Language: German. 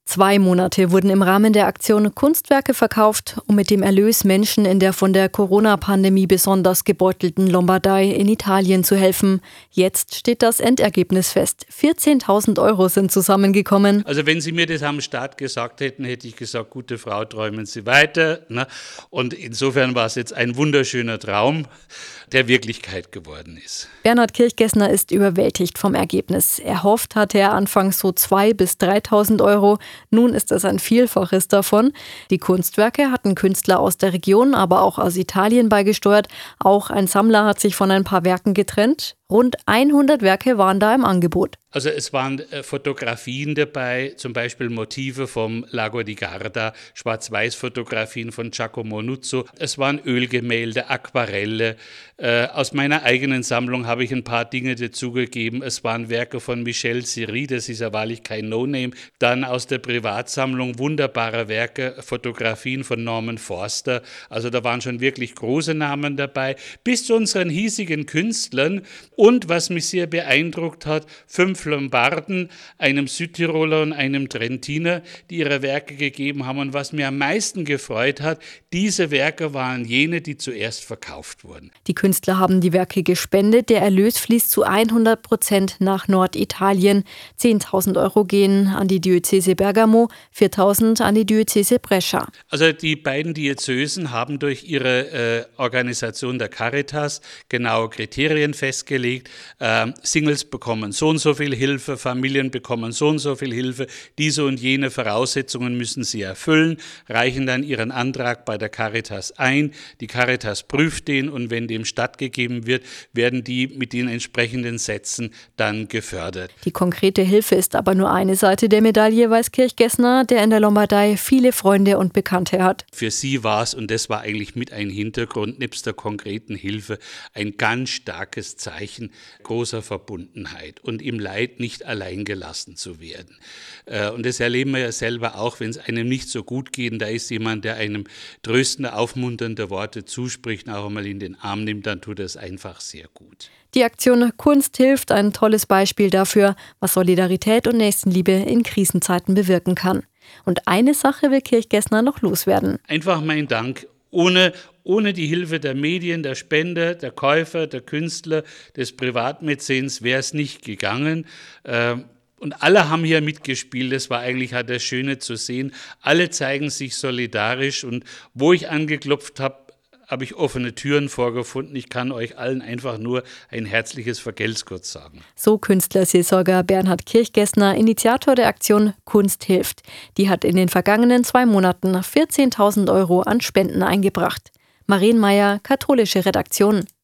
2 Monate wurden im Rahmen der Aktion Kunstwerke verkauft, um mit dem Erlös Menschen in der von der Corona-Pandemie besonders gebeutelten Lombardei in Italien zu helfen. Jetzt steht das Endergebnis fest. 14.000 € sind zusammengekommen. Also wenn Sie mir das am Start gesagt hätten, hätte ich gesagt, gute Frau, träumen Sie weiter. Und insofern war es jetzt ein wunderschöner Traum, der Wirklichkeit geworden ist. Bernhard Kirchgessner ist überwältigt vom Ergebnis. Erhofft hatte er anfangs so 2.000 bis 3.000 €. Nun ist es ein Vielfaches davon. Die Kunstwerke hatten Künstler aus der Region, aber auch aus Italien beigesteuert. Auch ein Sammler hat sich von ein paar Werken getrennt. Rund 100 Werke waren da im Angebot. Also es waren Fotografien dabei, zum Beispiel Motive vom Lago di Garda, Schwarz-Weiß-Fotografien von Giacomo Nuzzo. Es waren Ölgemälde, Aquarelle. Aus meiner eigenen Sammlung habe ich ein paar Dinge dazugegeben. Es waren Werke von Michel Siri, das ist ja wahrlich kein No-Name. Dann aus der Privatsammlung wunderbare Werke, Fotografien von Norman Foster. Also da waren schon wirklich große Namen dabei, bis zu unseren hiesigen Künstlern. Und was mich sehr beeindruckt hat, 5 Lombarden, einem Südtiroler und einem Trentiner, die ihre Werke gegeben haben. Und was mir am meisten gefreut hat, diese Werke waren jene, die zuerst verkauft wurden. Die Künstler haben die Werke gespendet. Der Erlös fließt zu 100% nach Norditalien. 10.000 € gehen an die Diözese Bergamo, 4.000 an die Diözese Brescia. Also die beiden Diözesen haben durch ihre Organisation der Caritas genaue Kriterien festgelegt. Singles bekommen so und so viel Hilfe, Familien bekommen so und so viel Hilfe. Diese und jene Voraussetzungen müssen sie erfüllen, reichen dann ihren Antrag bei der Caritas ein. Die Caritas prüft den und wenn dem stattgegeben wird, werden die mit den entsprechenden Sätzen dann gefördert. Die konkrete Hilfe ist aber nur eine Seite der Medaille, weiß Kirchgessner, der in der Lombardei viele Freunde und Bekannte hat. Für sie war es, und das war eigentlich mit ein Hintergrund, nebst der konkreten Hilfe, ein ganz starkes Zeichen großer Verbundenheit und im Leid nicht allein gelassen zu werden. Und das erleben wir ja selber auch, wenn es einem nicht so gut geht, und da ist jemand, der einem tröstende, aufmunternde Worte zuspricht, auch einmal in den Arm nimmt, dann tut das einfach sehr gut. Die Aktion Kunst hilft, ein tolles Beispiel dafür, was Solidarität und Nächstenliebe in Krisenzeiten bewirken kann. Und eine Sache will Kirchgessner noch loswerden. Einfach mein Dank. Ohne die Hilfe der Medien, der Spender, der Käufer, der Künstler, des Privatmäzens wäre es nicht gegangen. Und alle haben hier mitgespielt. Das war eigentlich das Schöne zu sehen. Alle zeigen sich solidarisch. Und wo ich angeklopft habe, habe ich offene Türen vorgefunden. Ich kann euch allen einfach nur ein herzliches Vergelt's Gott sagen. So Künstlerseelsorger Bernhard Kirchgessner, Initiator der Aktion Kunst hilft. Die hat in den vergangenen 2 Monaten 14.000 € an Spenden eingebracht. Marienmeier, katholische Redaktion.